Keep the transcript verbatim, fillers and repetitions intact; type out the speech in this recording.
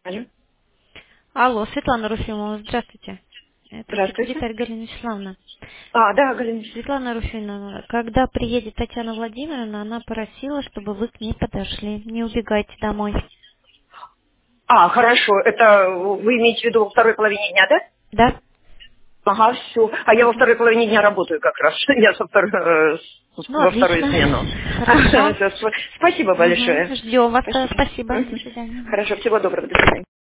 Алло. Алло, Светлана Руфимова, здравствуйте. Это Здравствуйте. секретарь Галина Вячеславовна. А, да, Галина. Светлана Руфимовна, когда приедет Татьяна Владимировна, она просила, чтобы вы к ней подошли. Не убегайте домой. А, хорошо. Это вы имеете в виду во второй половине дня, да? Да? Ага, все. А я во Мгм. второй половине дня работаю как раз. Я со втор- э, с- Ну, во вторую отлично. смену. Хорошо. Всё, сп- Спасибо Угу. большое. Ждем вас. Спасибо. Спасибо. До Мгм. свидания. Хорошо, всего доброго. До свидания.